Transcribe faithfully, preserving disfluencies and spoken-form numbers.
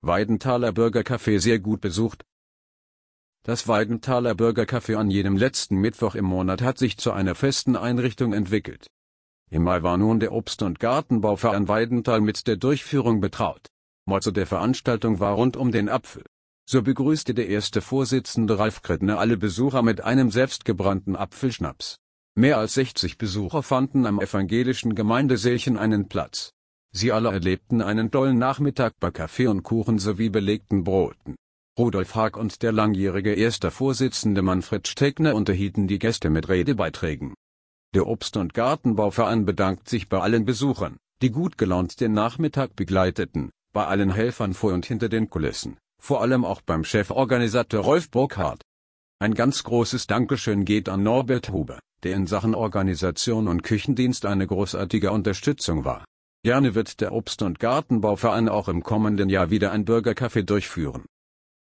Weidenthaler Bürgercafé sehr gut besucht. Das Weidenthaler Bürgercafé an jedem letzten Mittwoch im Monat hat sich zu einer festen Einrichtung entwickelt. Im Mai war nun der Obst- und Gartenbauverein Weidenthal mit der Durchführung betraut. Motto der Veranstaltung war rund um den Apfel. So begrüßte der erste Vorsitzende Ralf Krettner alle Besucher mit einem selbstgebrannten Apfelschnaps. Mehr als sechzig Besucher fanden am evangelischen Gemeindesälchen einen Platz. Sie alle erlebten einen tollen Nachmittag bei Kaffee und Kuchen sowie belegten Broten. Rudolf Haag und der langjährige erster Vorsitzende Manfred Stegner unterhielten die Gäste mit Redebeiträgen. Der Obst- und Gartenbauverein bedankt sich bei allen Besuchern, die gut gelaunt den Nachmittag begleiteten, bei allen Helfern vor und hinter den Kulissen, vor allem auch beim Cheforganisator Rolf Burkhardt. Ein ganz großes Dankeschön geht an Norbert Huber, der in Sachen Organisation und Küchendienst eine großartige Unterstützung war. Gerne wird der Obst- und Gartenbauverein auch im kommenden Jahr wieder ein Bürgercafé durchführen.